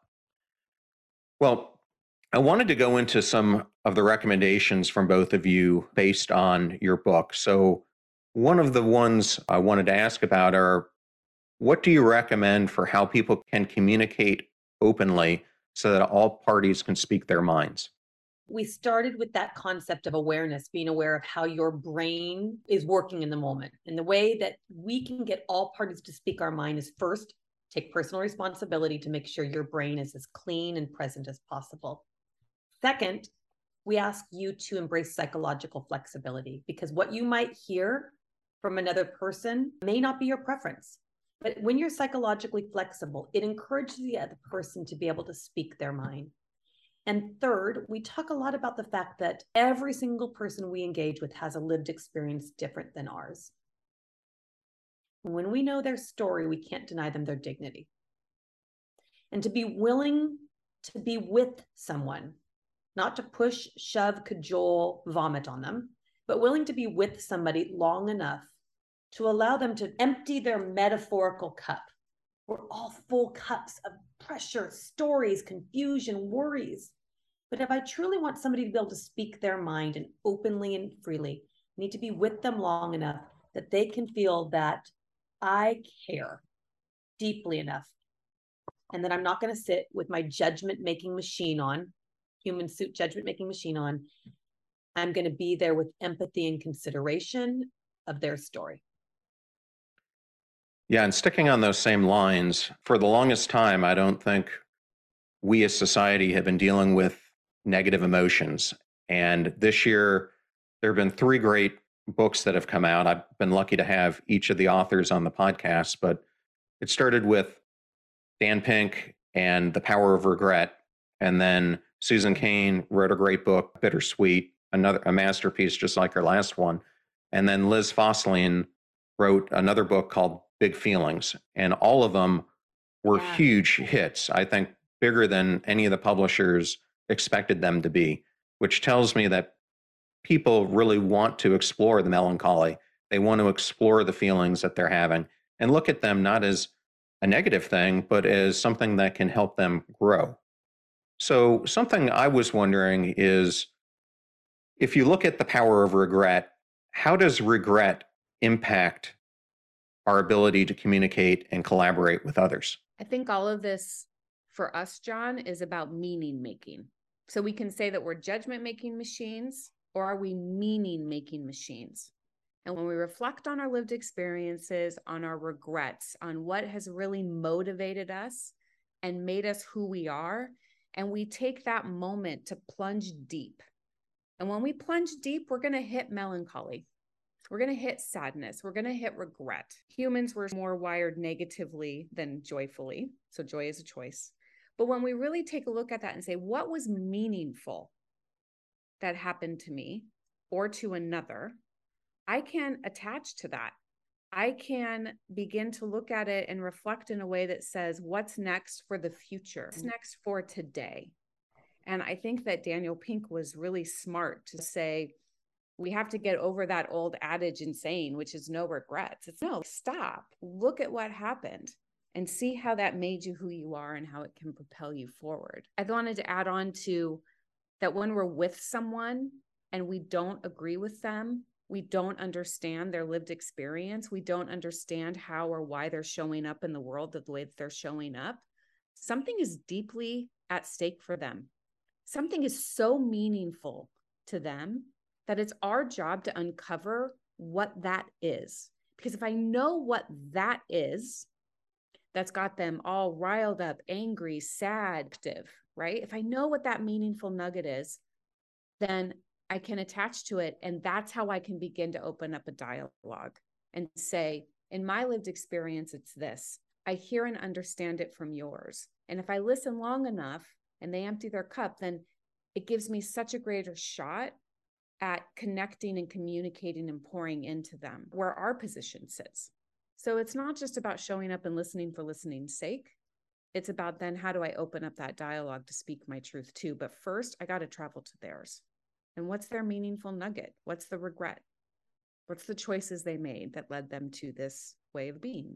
Well, I wanted to go into some of the recommendations from both of you based on your book. So one of the ones I wanted to ask about are, what do you recommend for how people can communicate openly so that all parties can speak their minds?
We started with that concept of awareness, being aware of how your brain is working in the moment. And the way that we can get all parties to speak our mind is, first, take personal responsibility to make sure your brain is as clean and present as possible. Second, we ask you to embrace psychological flexibility, because what you might hear from another person may not be your preference. But when you're psychologically flexible, it encourages the other person to be able to speak their mind. And third, we talk a lot about the fact that every single person we engage with has a lived experience different than ours. When we know their story, we can't deny them their dignity. And to be willing to be with someone, not to push, shove, cajole, vomit on them, but willing to be with somebody long enough to allow them to empty their metaphorical cup. We're all full cups of pressure, stories, confusion, worries. But if I truly want somebody to be able to speak their mind and openly and freely, I need to be with them long enough that they can feel that I care deeply enough, and that I'm not going to sit with my judgment-making machine on, human suit judgment-making machine on. I'm going to be there with empathy and consideration of their story.
Yeah, and sticking on those same lines, for the longest time, I don't think we as society have been dealing with negative emotions. And this year, there have been three great books that have come out. I've been lucky to have each of the authors on the podcast, but it started with Dan Pink and The Power of Regret. And then Susan Cain wrote a great book, Bittersweet, another a masterpiece just like her last one. And then Liz Fosslien wrote another book called Big Feelings. And all of them were
Yeah.
huge hits. I think bigger than any of the publishers expected them to be, which tells me that people really want to explore the melancholy. They want to explore the feelings that they're having and look at them not as a negative thing, but as something that can help them grow. So something I was wondering is, if you look at The Power of Regret, how does regret impact our ability to communicate and collaborate with others?
I think all of this for us, John, is about meaning making. So we can say that we're judgment making machines, or are we meaning making machines? And when we reflect on our lived experiences, on our regrets, on what has really motivated us and made us who we are, and we take that moment to plunge deep. And when we plunge deep, we're going to hit melancholy. We're going to hit sadness. We're going to hit regret. Humans were more wired negatively than joyfully. So joy is a choice. But when we really take a look at that and say, what was meaningful that happened to me or to another, I can attach to that. I can begin to look at it and reflect in a way that says, what's next for the future? What's next for today? And I think that Daniel Pink was really smart to say, we have to get over that old adage in saying, which is no regrets. It's no, stop, look at what happened and see how that made you who you are and how it can propel you forward. I wanted to add on to that when we're with someone and we don't agree with them, we don't understand their lived experience, we don't understand how or why they're showing up in the world the way that they're showing up, something is deeply at stake for them. Something is so meaningful to them that it's our job to uncover what that is. Because if I know what that is, that's got them all riled up, angry, sad, active, right? If I know what that meaningful nugget is, then I can attach to it. And that's how I can begin to open up a dialogue and say, in my lived experience, it's this. I hear and understand it from yours. And if I listen long enough and they empty their cup, then it gives me such a greater shot at connecting and communicating and pouring into them where our position sits. So it's not just about showing up and listening for listening's sake. It's about then how do I open up that dialogue to speak my truth too? But first, I got to travel to theirs. And what's their meaningful nugget? What's the regret? What's the choices they made that led them to this way of being?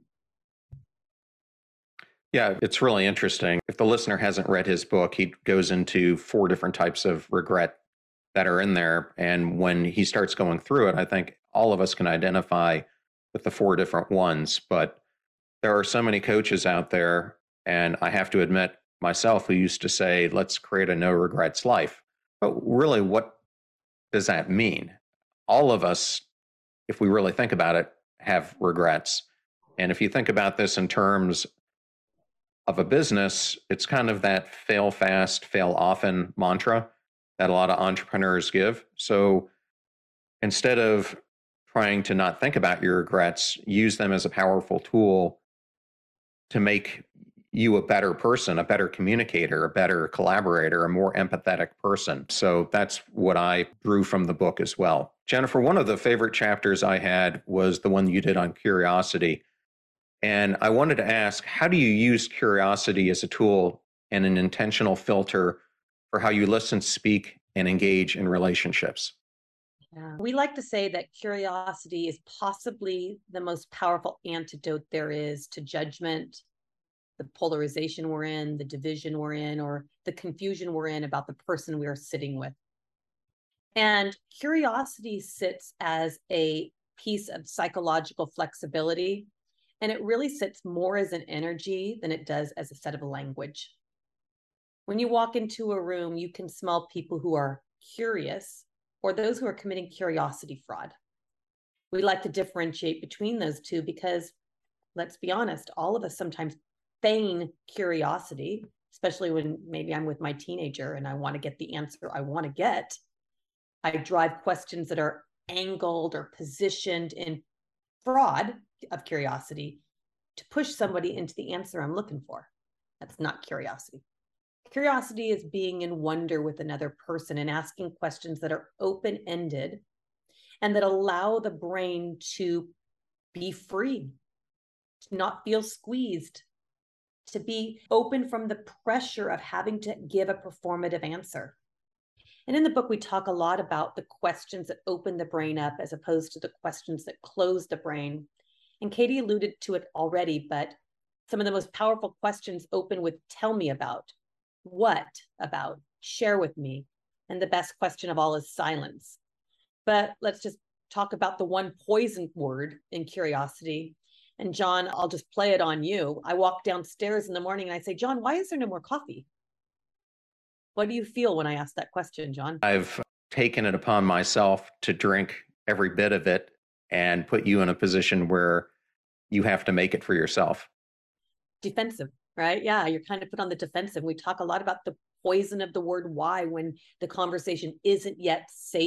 Yeah, it's really interesting. If the listener hasn't read his book, he goes into four different types of regret that are in there. And when he starts going through it, I think all of us can identify with the four different ones. But there are so many coaches out there, and I have to admit myself, who used to say, let's create a no regrets life. But really, what does that mean? All of us, if we really think about it, have regrets. And if you think about this in terms of a business, it's kind of that fail fast, fail often mantra that a lot of entrepreneurs give. So instead of trying to not think about your regrets, use them as a powerful tool to make you a better person, a better communicator, a better collaborator, a more empathetic person. So that's what I drew from the book as well. Jennifer, one of the favorite chapters I had was the one you did on curiosity. And I wanted to ask, how do you use curiosity as a tool and an intentional filter for how you listen, speak, and engage in relationships?
Yeah. We like to say that curiosity is possibly the most powerful antidote there is to judgment, the polarization we're in, the division we're in, or the confusion we're in about the person we are sitting with. And curiosity sits as a piece of psychological flexibility, and it really sits more as an energy than it does as a set of language. When you walk into a room, you can smell people who are curious or those who are committing curiosity fraud. We like to differentiate between those two because, let's be honest, all of us sometimes feign curiosity, especially when maybe I'm with my teenager and I want to get the answer I want to get. I drive questions that are angled or positioned in fraud of curiosity to push somebody into the answer I'm looking for. That's not curiosity. Curiosity is being in wonder with another person and asking questions that are open-ended and that allow the brain to be free, to not feel squeezed, to be open from the pressure of having to give a performative answer. And in the book, we talk a lot about the questions that open the brain up as opposed to the questions that close the brain. And Katie alluded to it already, but some of the most powerful questions open with tell me about, what about, share with me. And the best question of all is silence. But let's just talk about the one poison word in curiosity. And John, I'll just play it on you. I walk downstairs in the morning and I say, John, why is there no more coffee? What do you feel when I ask that question, John?
I've taken it upon myself to drink every bit of it and put you in a position where you have to make it for yourself.
Defensive, right? Yeah, you're kind of put on the defensive. We talk a lot about the poison of the word why when the conversation isn't yet safe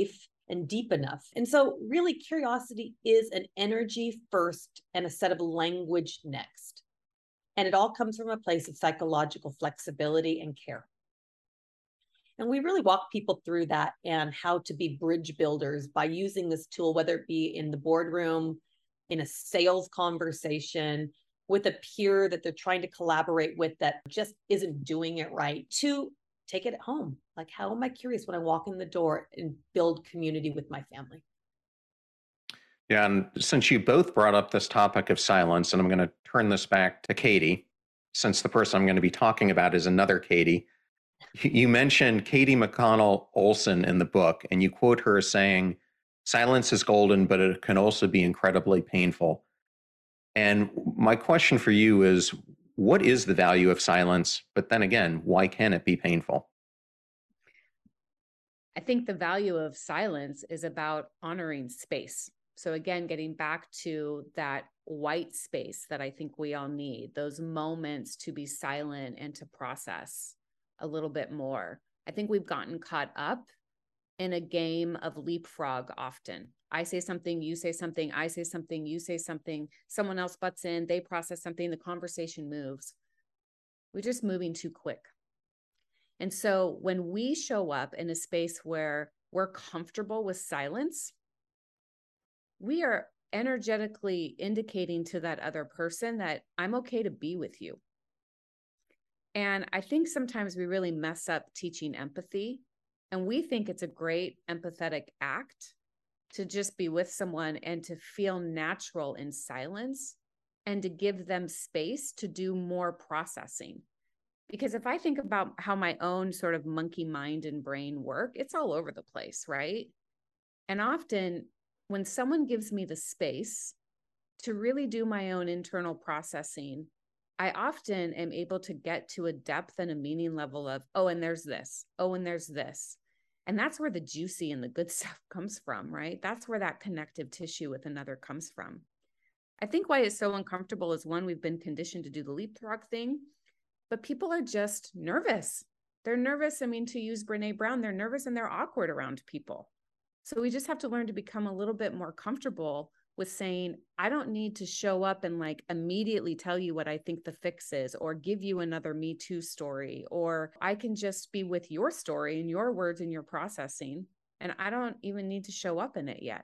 and deep enough. And so really curiosity is an energy first and a set of language next. And it all comes from a place of psychological flexibility and care. And we really walk people through that and how to be bridge builders by using this tool, whether it be in the boardroom, in a sales conversation, with a peer that they're trying to collaborate with that just isn't doing it right, to take it at home. Like, how am I curious when I walk in the door and build community with my family?
Yeah, and since you both brought up this topic of silence, and I'm going to turn this back to Katie, since the person I'm going to be talking about is another Katie. You mentioned Katie McConnell Olson in the book, and you quote her as saying, "Silence is golden, but it can also be incredibly painful." And my question for you is, what is the value of silence? But then again, why can it be painful?
I think the value of silence is about honoring space. So again, getting back to that white space that I think we all need, those moments to be silent and to process a little bit more. I think we've gotten caught up in a game of leapfrog often. I say something, you say something, I say something, you say something, someone else butts in, they process something, the conversation moves. We're just moving too quick. And so when we show up in a space where we're comfortable with silence, we are energetically indicating to that other person that I'm okay to be with you. And I think sometimes we really mess up teaching empathy, and we think it's a great empathetic act to just be with someone and to feel natural in silence and to give them space to do more processing. Because if I think about how my own sort of monkey mind and brain work, it's all over the place, right? And often when someone gives me the space to really do my own internal processing, I often am able to get to a depth and a meaning level of, oh, and there's this, oh, and there's this. And that's where the juicy and the good stuff comes from, right? That's where that connective tissue with another comes from. I think why it's so uncomfortable is, one, we've been conditioned to do the leapfrog thing, but people are just nervous. They're nervous. I mean, to use Brene Brown, they're nervous and they're awkward around people. So we just have to learn to become a little bit more comfortable with saying, I don't need to show up and like immediately tell you what I think the fix is, or give you another Me Too story, or I can just be with your story and your words and your processing, and I don't even need to show up in it yet.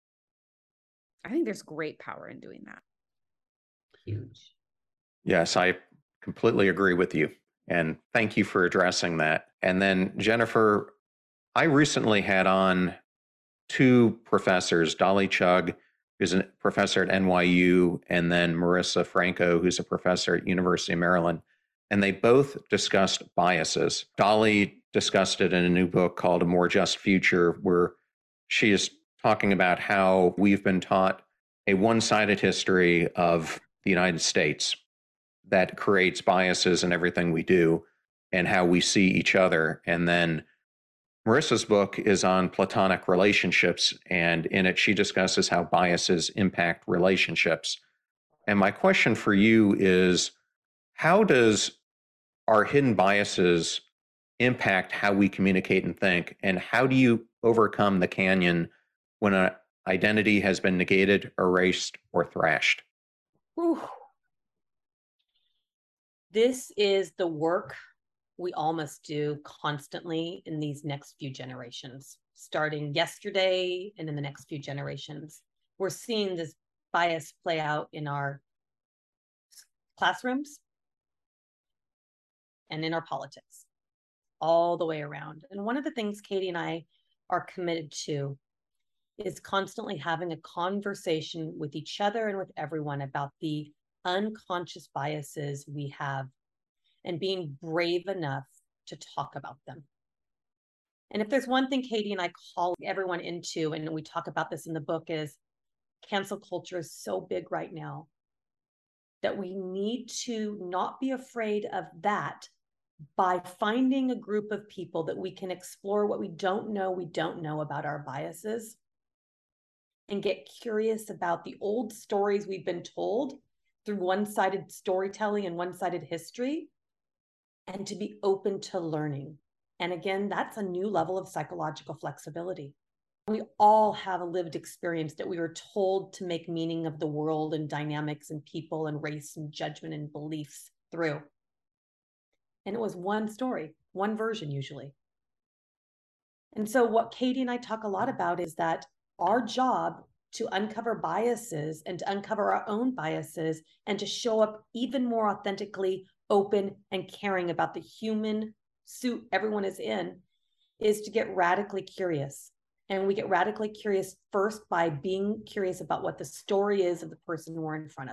I think there's great power in doing that.
Huge.
Yes, I completely agree with you. And thank you for addressing that. And then, Jennifer, I recently had on two professors, Dolly Chugh, who's a professor at N Y U, and then Marissa Franco, who's a professor at University of Maryland. And they both discussed biases. Dolly discussed it in a new book called A More Just Future, where she is talking about how we've been taught a one-sided history of the United States that creates biases in everything we do and how we see each other. And then Marissa's book is on platonic relationships, and in it she discusses how biases impact relationships. And my question for you is, how does our hidden biases impact how we communicate and think? And how do you overcome the canyon when an identity has been negated, erased, or thrashed?
Whew. This is the work we all must do constantly in these next few generations, starting yesterday and in the next few generations. We're seeing this bias play out in our classrooms and in our politics, all the way around. And one of the things Katie and I are committed to is constantly having a conversation with each other and with everyone about the unconscious biases we have, and being brave enough to talk about them. And if there's one thing Katie and I call everyone into, and we talk about this in the book, is cancel culture is so big right now that we need to not be afraid of that by finding a group of people that we can explore what we don't know we don't know about our biases, and get curious about the old stories we've been told through one-sided storytelling and one-sided history, and to be open to learning. And again, that's a new level of psychological flexibility. We all have a lived experience that we were told to make meaning of the world and dynamics and people and race and judgment and beliefs through. And it was one story, one version usually. And so what Katie and I talk a lot about is that our job to uncover biases and to uncover our own biases and to show up even more authentically, open, and caring about the human suit everyone is in is to get radically curious. And we get radically curious first by being curious about what the story is of the person we're in front of.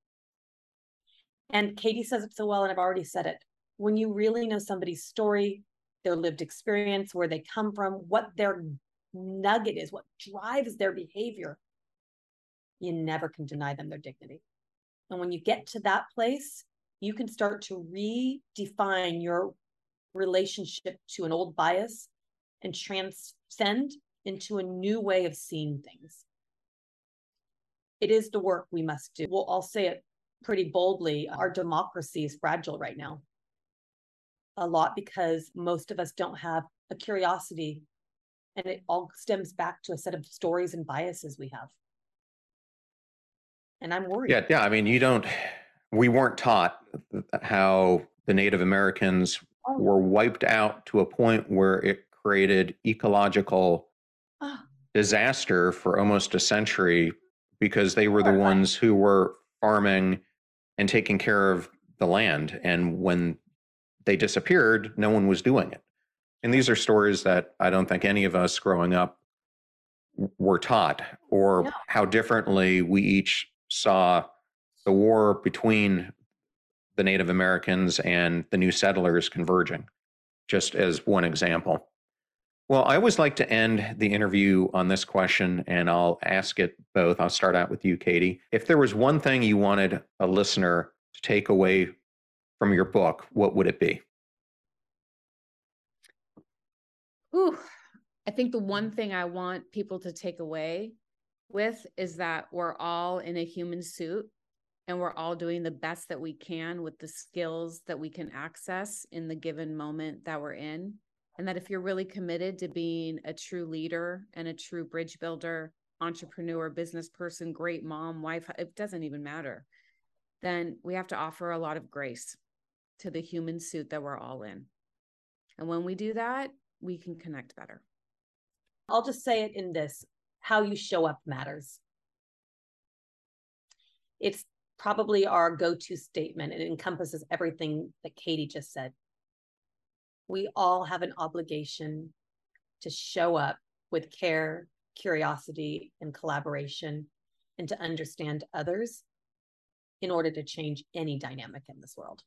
And Katie says it so well, and I've already said it. When you really know somebody's story, their lived experience, where they come from, what their nugget is, what drives their behavior, you never can deny them their dignity. And when you get to that place, you can start to redefine your relationship to an old bias and transcend into a new way of seeing things. It is the work we must do. Well, I'll say it pretty boldly. Our democracy is fragile right now. A lot because most of us don't have a curiosity, and it all stems back to a set of stories and biases we have. And I'm worried.
Yeah, yeah. I mean, you don't, we weren't taught how the Native Americans oh. were wiped out to a point where it created ecological oh. disaster for almost a century because they were the right. ones who were farming and taking care of the land. And when they disappeared, no one was doing it. And these are stories that I don't think any of us growing up were taught, or no. how differently we each saw the war between the Native Americans and the new settlers converging, just as one example. Well, I always like to end the interview on this question, and I'll ask it both. I'll start out with you, Katie. If there was one thing you wanted a listener to take away from your book, what would it be?
Ooh, I think the one thing I want people to take away with is that we're all in a human suit, and we're all doing the best that we can with the skills that we can access in the given moment that we're in. And that if you're really committed to being a true leader and a true bridge builder, entrepreneur, business person, great mom, wife, it doesn't even matter, then we have to offer a lot of grace to the human suit that we're all in. And when we do that, we can connect better.
I'll just say it in this: how you show up matters. It's probably our go-to statement. It encompasses everything that Katie just said. We all have an obligation to show up with care, curiosity, and collaboration, and to understand others in order to change any dynamic in this world.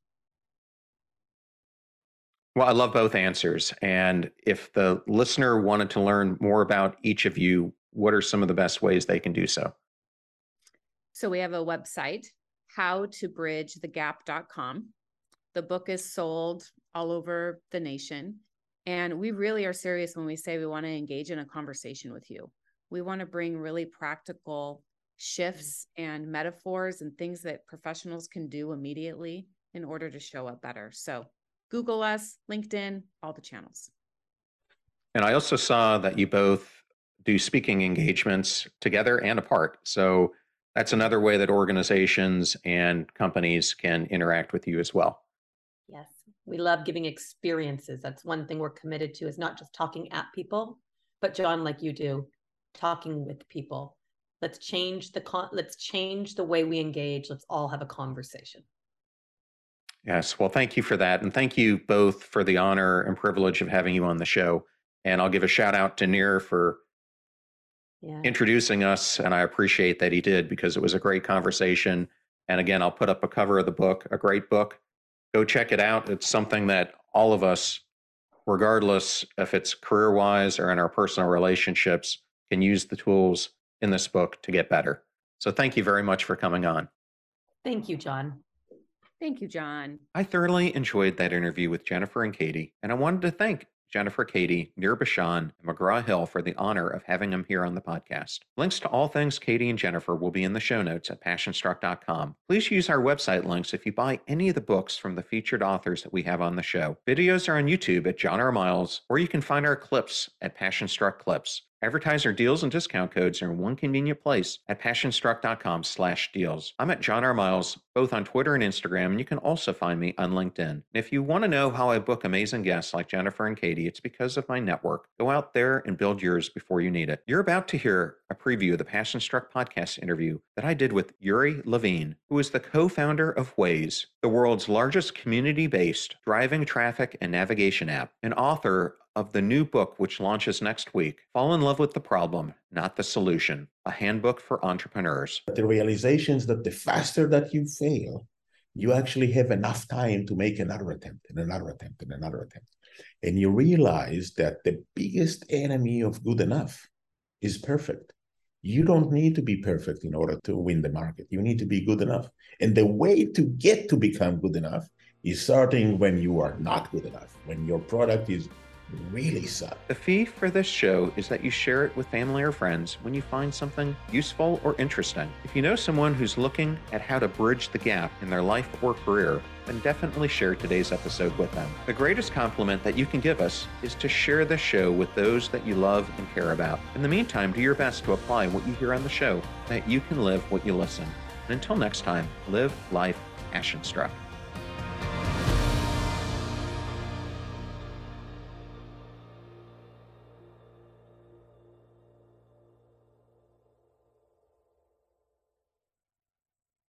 Well, I love both answers. And if the listener wanted to learn more about each of you, what are some of the best ways they can do so?
So we have a website, how to bridge the gap dot com. The book is sold all over the nation. And we really are serious when we say we want to engage in a conversation with you. We want to bring really practical shifts and metaphors and things that professionals can do immediately in order to show up better. So Google us, LinkedIn, all the channels.
And I also saw that you both do speaking engagements together and apart. So that's another way that organizations and companies can interact with you as well.
Yes, we love giving experiences. That's one thing we're committed to, is not just talking at people, but John, like you do, talking with people. Let's change the con- let's change the way we engage. Let's all have a conversation.
Yes. Well, thank you for that. And thank you both for the honor and privilege of having you on the show. And I'll give a shout out to Nir for yeah. introducing us. And I appreciate that he did, because it was a great conversation. And again, I'll put up a cover of the book, a great book. Go check it out. It's something that all of us, regardless if it's career-wise or in our personal relationships, can use the tools in this book to get better. So thank you very much for coming on.
Thank you, John.
Thank you, John.
I thoroughly enjoyed that interview with Jennifer and Katie, and I wanted to thank Jennifer, Katie, Nir Bashan, and McGraw-Hill for the honor of having them here on the podcast. Links to all things Katie and Jennifer will be in the show notes at passion struck dot com. Please use our website links if you buy any of the books from the featured authors that we have on the show. Videos are on YouTube at John R. Miles, or you can find our clips at Passion Struck Clips. Advertiser deals and discount codes are in one convenient place at passionstruck.com slash deals. I'm at John R. Miles, both on Twitter and Instagram, and you can also find me on LinkedIn. And if you want to know how I book amazing guests like Jennifer and Katie, it's because of my network. Go out there and build yours before you need it. You're about to hear a preview of the Passion Struck podcast interview that I did with Yuri Levine, who is the co-founder of Waze, the world's largest community-based driving, traffic, and navigation app, and author of the new book, which launches next week, Fall in Love with the Problem, Not the Solution, a handbook for entrepreneurs.
The realization is that the faster that you fail, you actually have enough time to make another attempt and another attempt and another attempt. And you realize that the biggest enemy of good enough is perfect. You don't need to be perfect in order to win the market. You need to be good enough. And the way to get to become good enough is starting when you are not good enough, when your product is really suck.
The fee for this show is that you share it with family or friends when you find something useful or interesting. If you know someone who's looking at how to bridge the gap in their life or career, then definitely share today's episode with them. The greatest compliment that you can give us is to share the show with those that you love and care about. In the meantime, do your best to apply what you hear on the show, that you can live what you listen. And until next time, live life passion struck.